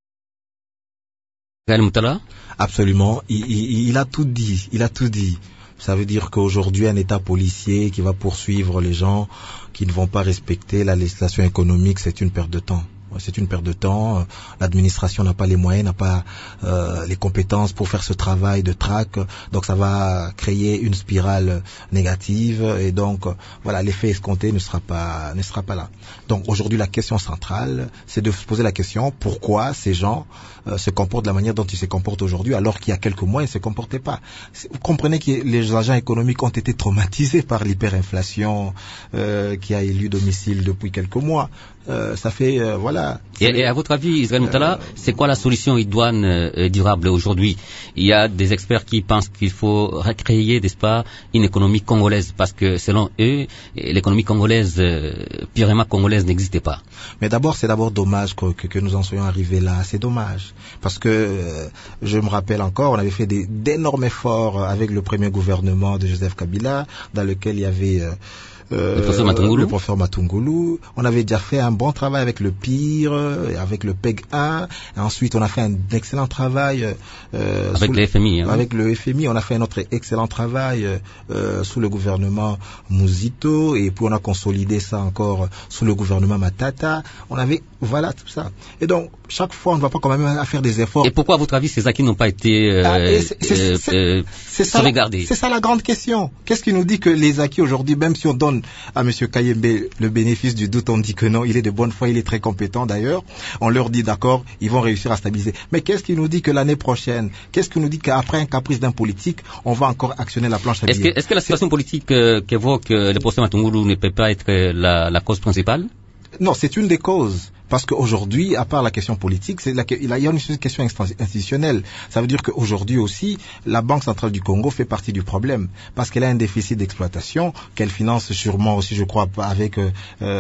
Absolument, il, il, il a tout dit, il a tout dit. Ça veut dire qu'aujourd'hui, un État policier qui va poursuivre les gens qui ne vont pas respecter la législation économique, c'est une perte de temps. C'est une perte de temps. L'administration n'a pas les moyens, n'a pas euh, les compétences pour faire ce travail de traque. Donc ça va créer une spirale négative et donc voilà, l'effet escompté ne sera pas ne sera pas là. Donc aujourd'hui, la question centrale, c'est de se poser la question pourquoi ces gens euh, se comportent de la manière dont ils se comportent aujourd'hui, alors qu'il y a quelques mois ils ne se comportaient pas. Vous comprenez que les agents économiques ont été traumatisés par l'hyperinflation euh, qui a élu domicile depuis quelques mois. Euh, ça fait euh, voilà. Et, et à votre avis, Israël Moutala, euh, c'est quoi la solution idoine euh, durable aujourd'hui? Il y a des experts qui pensent qu'il faut recréer, n'est-ce pas, une économie congolaise, parce que selon eux, l'économie congolaise, euh, purement congolaise, n'existait pas. Mais d'abord, c'est d'abord dommage que, que, que nous en soyons arrivés là. C'est dommage, parce que euh, je me rappelle encore, on avait fait des, d'énormes efforts avec le premier gouvernement de Joseph Kabila, dans lequel il y avait euh, Euh, le professeur Matungulu. Le professeur Matungulu. On avait déjà fait un bon travail avec le P I R, avec le P E G un. Et ensuite, on a fait un excellent travail euh, avec le F M I. Hein. Avec le F M I, on a fait un autre excellent travail euh, sous le gouvernement Muzito, et puis on a consolidé ça encore sous le gouvernement Matata. On avait, voilà, tout ça. Et donc, chaque fois, on ne va pas quand même à faire des efforts. Et pourquoi, à votre avis, ces acquis n'ont pas été euh, ah, c'est, c'est, euh, c'est, euh, c'est ça, sauvegardés? C'est ça la grande question. Qu'est-ce qui nous dit que les acquis aujourd'hui, même si on donne à M. Kayembe le bénéfice du doute, on dit que non, il est de bonne foi, il est très compétent d'ailleurs, on leur dit d'accord, ils vont réussir à stabiliser. Mais qu'est-ce qui nous dit que l'année prochaine, qu'est-ce qui nous dit qu'après un caprice d'un politique, on va encore actionner la planche à billets? Est-ce que, est-ce que la situation politique euh, qu'évoque euh, le professeur Matungulu ne peut pas être euh, la, la cause principale? Non, c'est une des causes. Parce qu'aujourd'hui, à part la question politique, c'est la, il y a une question institutionnelle. Ça veut dire qu'aujourd'hui aussi, la Banque centrale du Congo fait partie du problème. Parce qu'elle a un déficit d'exploitation, qu'elle finance sûrement aussi, je crois, avec euh,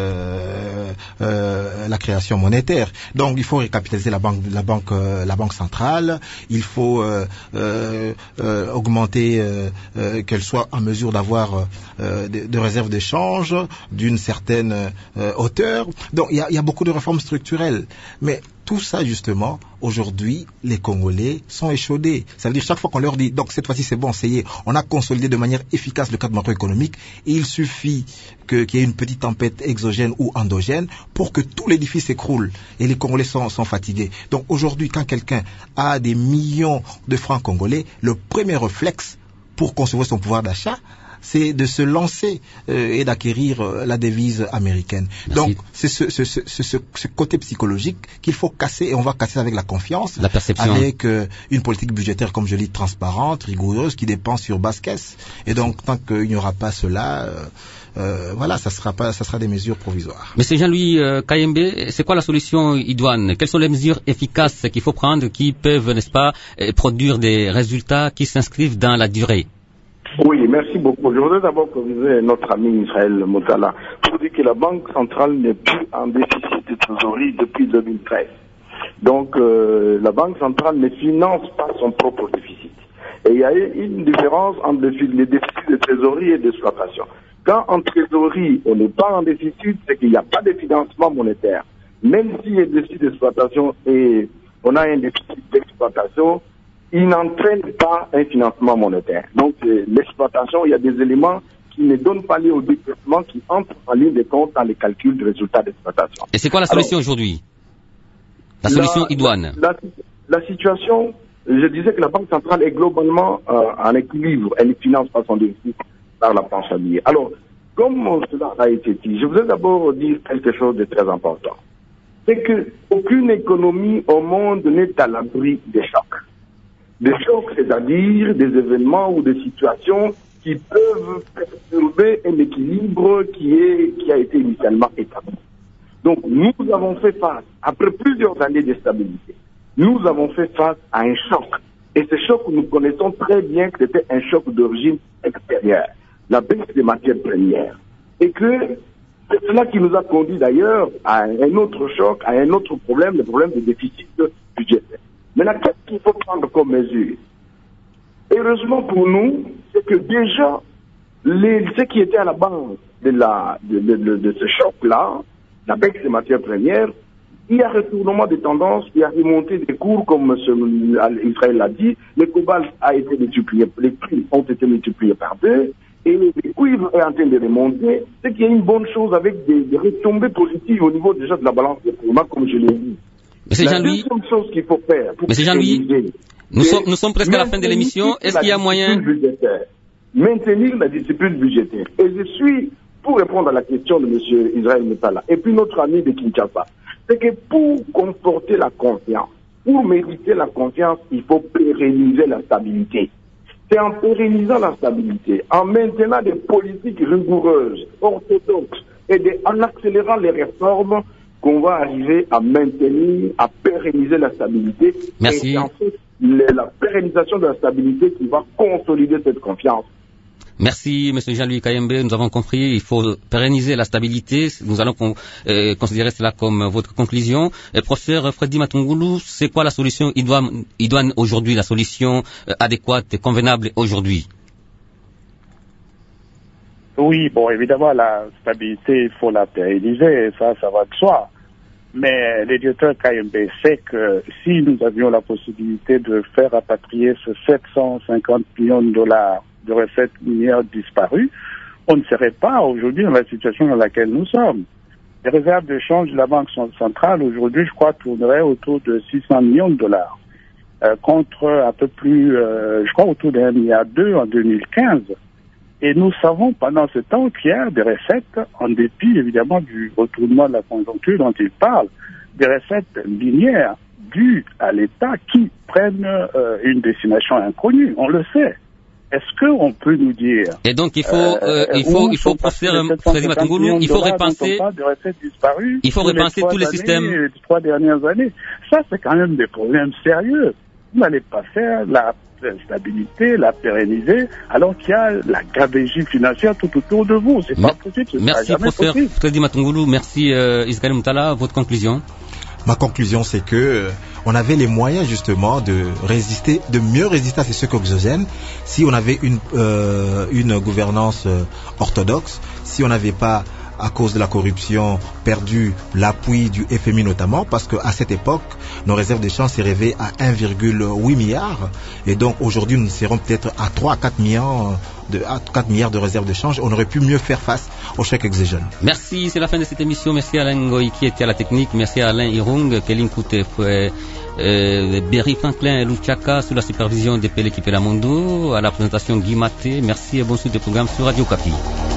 euh, la création monétaire. Donc, il faut récapitaliser la banque, la banque, euh, la banque centrale. Il faut euh, euh, euh, augmenter, euh, euh, qu'elle soit en mesure d'avoir euh, de, de réserves d'échange d'une certaine euh, hauteur. Donc, il y a, il y a beaucoup de réformes structurelles. Mais tout ça, justement, aujourd'hui, les Congolais sont échaudés. Ça veut dire chaque fois qu'on leur dit, donc cette fois-ci c'est bon, ça y est, on a consolidé de manière efficace le cadre macroéconomique, et il suffit que, qu'il y ait une petite tempête exogène ou endogène pour que tout l'édifice s'écroule. Et les Congolais sont, sont fatigués. Donc aujourd'hui, quand quelqu'un a des millions de francs congolais, le premier réflexe pour conserver son pouvoir d'achat, c'est de se lancer euh, et d'acquérir euh, la devise américaine. Merci. Donc, c'est ce, ce, ce, ce, ce côté psychologique qu'il faut casser, et on va casser avec la confiance, la perception, avec euh, une politique budgétaire, comme je l'ai dit, transparente, rigoureuse, qui dépend sur basse caisse. Et donc, tant qu'il n'y aura pas cela, euh, euh, voilà, ça sera pas, ça sera des mesures provisoires. Monsieur Jean-Louis euh, Kayembe, c'est quoi la solution idoine? Quelles sont les mesures efficaces qu'il faut prendre, qui peuvent, n'est-ce pas, produire des résultats qui s'inscrivent dans la durée? Oui, merci beaucoup. Je voudrais d'abord corriger notre ami Israël Moutala pour dire que la Banque centrale n'est plus en déficit de trésorerie depuis deux mille treize. Donc, euh, la Banque centrale ne finance pas son propre déficit. Et il y a une différence entre les déficits de trésorerie et d'exploitation. Quand en trésorerie, on n'est pas en déficit, c'est qu'il n'y a pas de financement monétaire. Même s'il y a un déficit d'exploitation et on a un déficit d'exploitation, il n'entraîne pas un financement monétaire. Donc, l'exploitation, il y a des éléments qui ne donnent pas lieu au développement, qui entrent en ligne de compte dans les calculs de résultats d'exploitation. Et c'est quoi la solution Alors, aujourd'hui? La solution la, idoine la, la, la situation, je disais que la Banque centrale est globalement euh, en équilibre. Elle ne finance pas son déficit par la planche à billets. Alors, comme cela a été dit, je voudrais d'abord dire quelque chose de très important. C'est qu'aucune économie au monde n'est à l'abri des chocs. Des chocs, c'est-à-dire des événements ou des situations qui peuvent perturber un équilibre qui, est, qui a été initialement établi. Donc, nous avons fait face, après plusieurs années de stabilité, nous avons fait face à un choc. Et ce choc, nous connaissons très bien que c'était un choc d'origine extérieure, la baisse des matières premières. Et que c'est cela qui nous a conduit d'ailleurs à un autre choc, à un autre problème, le problème du déficit budgétaire. Maintenant, qu'est-ce qu'il faut prendre comme mesure? Heureusement pour nous, c'est que déjà, les, ce qui était à la base de, la, de, de, de, de ce choc-là, la baisse des matières premières, il y a retournement des tendances, il y a remontée des cours, comme M. Israël l'a dit, le cobalt a été multiplié, les prix ont été multipliés par deux, et le cuivre est en train de remonter, c'est qu'il y a une bonne chose avec des, des retombées positives au niveau déjà de la balance des paiements, comme je l'ai dit. Monsieur Jean-Louis, la deuxième chose qu'il faut faire pour Monsieur Jean-Louis, nous sommes, nous sommes presque à la fin de l'émission. Est-ce qu'il y a moyen maintenir la discipline budgétaire? Et je suis, pour répondre à la question de M. Israël Moutala, et puis notre ami de Kinshasa, c'est que pour conforter la confiance, pour mériter la confiance, il faut pérenniser la stabilité. C'est en pérennisant la stabilité, en maintenant des politiques rigoureuses, orthodoxes, et de, en accélérant les réformes, qu'on va arriver à maintenir, à pérenniser la stabilité. Merci. Et en fait, la pérennisation de la stabilité qui va consolider cette confiance. Merci, Monsieur Jean-Louis Kayembe. Nous avons compris, il faut pérenniser la stabilité. Nous allons con, euh, considérer cela comme votre conclusion. Et professeur Freddy Matungulu, c'est quoi la solution idoine, idoine aujourd'hui, la solution euh, adéquate et convenable aujourd'hui? Oui, bon, évidemment, la stabilité, il faut la pérenniser, ça, ça va de soi. Mais le directeur Kayembe sait que si nous avions la possibilité de faire rapatrier ce sept cent cinquante millions de dollars de recettes minières disparues, on ne serait pas aujourd'hui dans la situation dans laquelle nous sommes. Les réserves de change de la Banque centrale, aujourd'hui, je crois, tourneraient autour de six cents millions de dollars, euh, contre un peu plus, euh, je crois, autour d'un milliard deux en deux mille quinze. Et nous savons pendant ce temps qu'il y a des recettes, en dépit évidemment du retournement de la conjoncture dont il parle, des recettes linéaires dues à l'État qui prennent euh, une destination inconnue, on le sait. Est-ce qu'on peut nous dire... Et donc il faut, euh, il faut, il faut professeur Freddy Matungulu, il faut repenser, il faut repenser tous les systèmes. Les trois dernières années, ça c'est quand même des problèmes sérieux. Vous n'allez pas faire la stabilité, la pérenniser, alors qu'il y a la gabegie financière tout autour de vous. C'est pas possible. Merci professeur Freddy Matungulu, merci euh, Israël Moutala, votre conclusion? Ma conclusion, c'est que euh, on avait les moyens justement de résister, de mieux résister à ces chocs exogènes si on avait une euh, une gouvernance euh, orthodoxe, si on n'avait pas, à cause de la corruption, perdu l'appui du F M I notamment, parce qu'à cette époque, nos réserves de change s'élevaient à un virgule huit milliard, et donc aujourd'hui nous serons peut-être à trois à quatre milliards de, à quatre milliards de réserves de change. On aurait pu mieux faire face aux chocs exogènes. Merci, c'est la fin de cette émission. Merci à Alain Ngoï qui était à la technique, merci à Alain Irung, Kelin Kouté Euh, Berry Franklin et Luchaka sous la supervision de Pele Kipelamondo. À la présentation Guy Maté. Merci et bon suite de programme sur Radio Kapi.